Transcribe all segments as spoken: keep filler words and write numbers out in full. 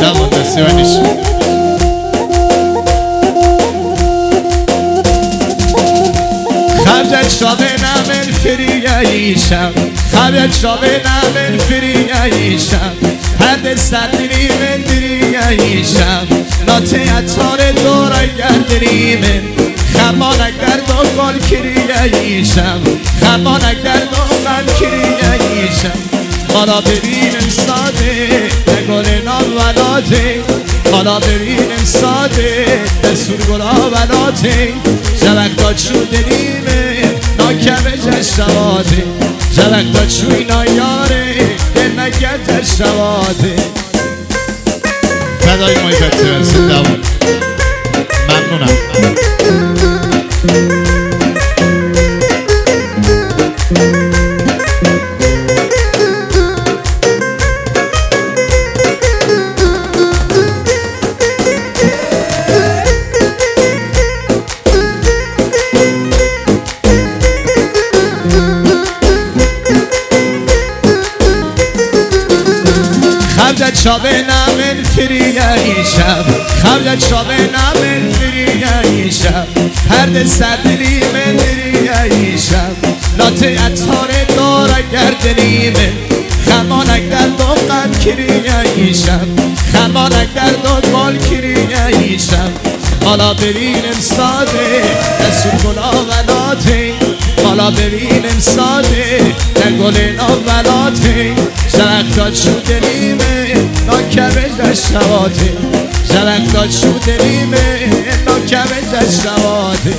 زبان دستی منیش خرجت شابه نمن فریاییشم خرجت شابه نمن فریاییشم هر دستدری من دریاییشم ناته اتار دورا گردری من خمانک در دوگل کریاییشم خمانک در دوگل کریاییشم حالا ببینم ساده نگل ناولاته حالا ببینم ساده دستور گلا ولاته جوکتا چو دلیمه ناکمه جشواته جوکتا چوی نایاره دل نگه جشواته فدای مایی بچه برسید دوان ممنونم خرجت شابه نمن فریاییشم خرجت شابه نمن فریاییشم هر دستدلی من دریاییشم لاته اتاره داره گردنی من خمانک در دوقم کریاییشم خمانک در دوقال کریاییشم حالا ببینم ساده دستور گلا ولاته حالا ببینم ساده در گل ناولاته جرقتا چو دلیمه ناکمه جشواته جرقتا چو دلیمه ناکمه جشواته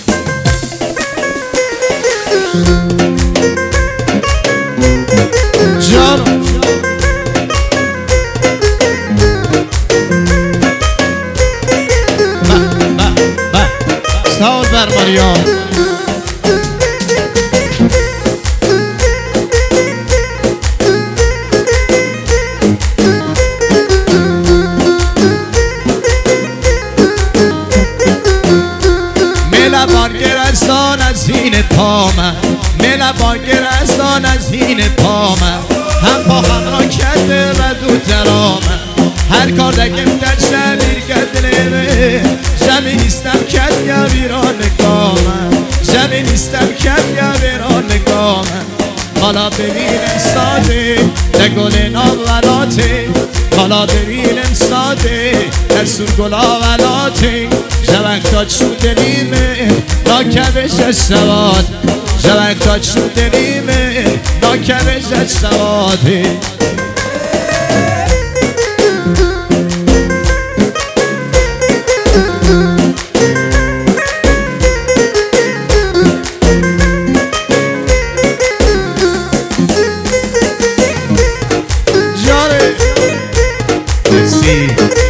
جانو با با با سال بر مریام ملبانگر از دان از هین پامن ملبانگر از دان از هین پامن هم پا هم را کرده و دو درامن هر کار دکم در شمیر کردنه شمی نیستم کد یا بیران نگامن شمی نیستم کد یا بیران نگامن حالا ببینم ساده در گل ناولاته حالا ببینم ساده در سور گلا ولاته جوکتا چو دلیمه ناکمه جشواد جوکتا چو دلیمه ناکمه جشواده جاره مرسی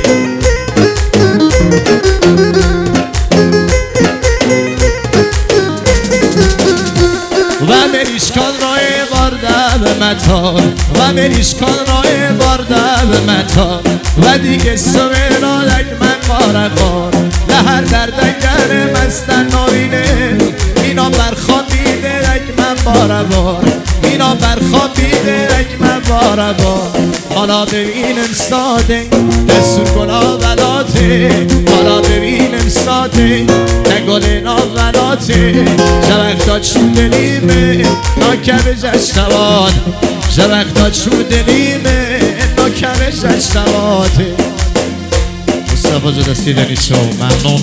و مریشکان رای بارده به مطار و مریشکان رای بارده به مطار و دیگه سویرانک من قارقار لهر دردنگر مستن نابینه اینا برخوابیده رک من باربار اینا برخوابیده رک من باربار حالا ببینم ساده دستور گلا ولاته حالا ببینم ساده نگل ناولاته جوکتا چو دلیمه ناکمه جشنواد جوکتا چو دلیمه ناکمه جشنواده مصطفی جدستی دنیشو ممنون